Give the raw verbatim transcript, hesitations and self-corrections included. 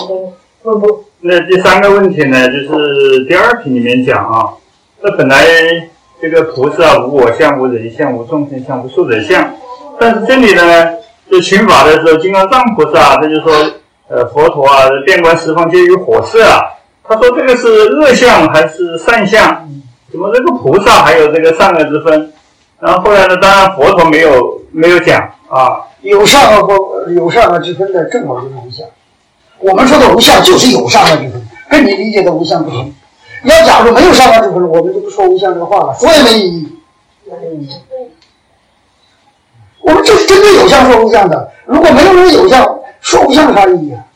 不不。 那第三个问题呢，就是第二品里面讲啊，那本来这个菩萨无我相、无人相、无众生相、无寿者相，但是这里呢，就寻法的时候，金刚藏菩萨他就说，呃，佛陀啊，遍观十方皆于火色啊，他说这个是恶相还是善相？怎么这个菩萨还有这个善恶之分？然后后来呢，当然佛陀没有没有讲啊， 有善恶不有善恶之分的正好就是无相。我们说的无相就是有善恶之分，跟你理解的无相不同。要假如没有善恶之分，我们就不说无相这个话了，说也没意义。我们就是针对有相说无相的，如果没有人有相，说无相有啥意义啊？